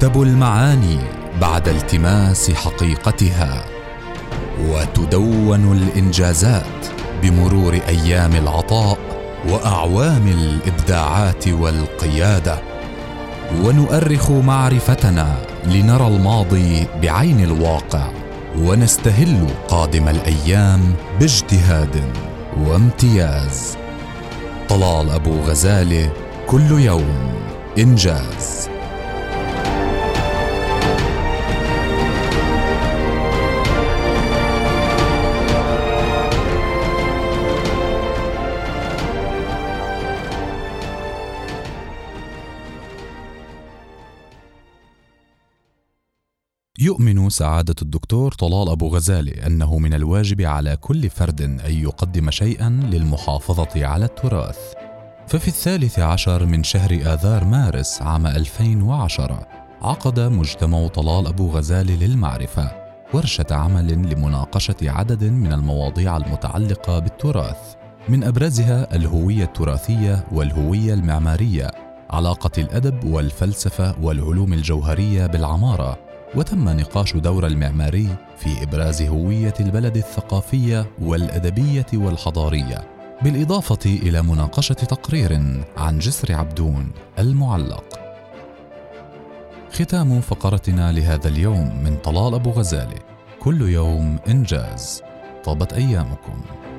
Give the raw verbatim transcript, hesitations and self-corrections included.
تكتب المعاني بعد التماس حقيقتها، وتدون الإنجازات بمرور أيام العطاء وأعوام الإبداعات والقيادة، ونؤرخ معرفتنا لنرى الماضي بعين الواقع، ونستهل قادم الأيام باجتهاد وامتياز. طلال أبو غزالة، كل يوم إنجاز. يؤمن سعادة الدكتور طلال أبو غزالة أنه من الواجب على كل فرد أن يقدم شيئا للمحافظة على التراث. ففي الثالث عشر من شهر آذار مارس عام ألفين وعشرة عقد مجتمع طلال أبو غزالة للمعرفة ورشة عمل لمناقشة عدد من المواضيع المتعلقة بالتراث، من أبرزها الهوية التراثية والهوية المعمارية، علاقة الأدب والفلسفة والعلوم الجوهرية بالعمارة، وتم نقاش دور المعماري في إبراز هوية البلد الثقافية والأدبية والحضارية، بالإضافة إلى مناقشة تقرير عن جسر عبدون المعلق. ختام فقرتنا لهذا اليوم من طلال أبو غزالة، كل يوم إنجاز. طابت أيامكم.